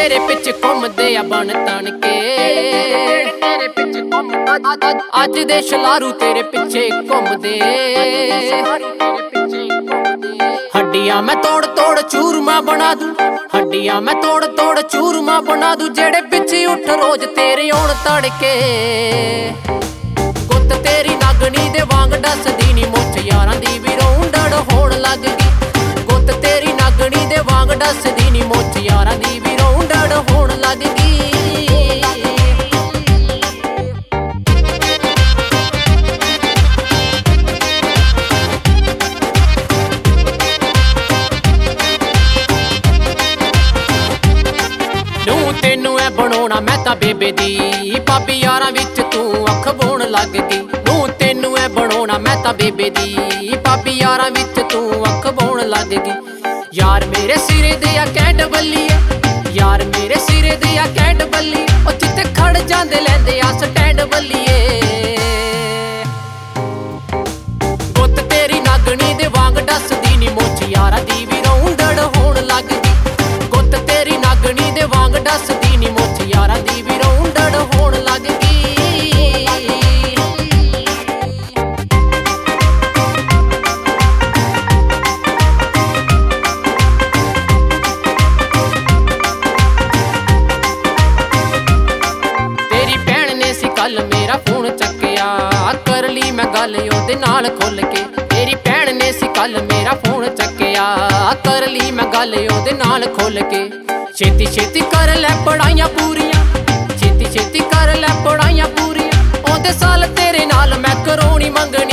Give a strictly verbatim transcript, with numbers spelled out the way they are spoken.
तेरे पिछे घूमदे आ बन तन के, तेरे पिछे घूमदे अज दे शलारू तेरे पिछे घूमदे। हड्डियां मैं तोड़ तोड़ चूरमा बना दूं, हड्डियां मैं तोड़ तोड़ चूरमा बना दूं, जेड़े पिछे उठ रोज तेरे होण तड़के। गुत्त तेरी नागनी दे वांग डसदी नी, मुछ यारां दी भी रौंदड़ होण लग गई। गुत्त तेरी नागनी दे वांग डसदी नी, मुछ यारां दी भी रौंदड़ होण लग गई। तेनू ऐ बनाउणा मैं तां बेबे दी, भाभी यारां विच तू अख बोण लग गई। नू तेनू ऐ बनाउणा मैं तां बेबे दी, भाभी यारां विच तू अख बोण लग गई। यार मेरे सिरे दे आ कैंट बल्ली ऐ, यार मेरे सिरे दे आ कैंट बल्ली, ओ जिथे खड़ जांदे लैंदे आ स्टैंड बल्लीए। गुत्त तेरी नागनी दे वांग डसदी नी, मुछ यारां दी भी रौंदड़ होण लग गई। गुत्त तेरी नागनी दे वांग डसदी नी, मुछ यारां दी भी रौंदड़ होण लग गई। तेरी भैन ने सी कल मेरा फोन चक्किया, कर ली मैं गल ओहदे नाल खुल के। तेरी भैन ने सी कल मेरा फोन चक्किया, कर ली मैं गल ओहदे नाल खुल के। छेती छेती कर लै पढ़ाइयां पूरियां, छेती छेती कर लै पढ़ाइयां पूरियां, ओहदे साल तेरे नाल मैं करोनी मंगनी।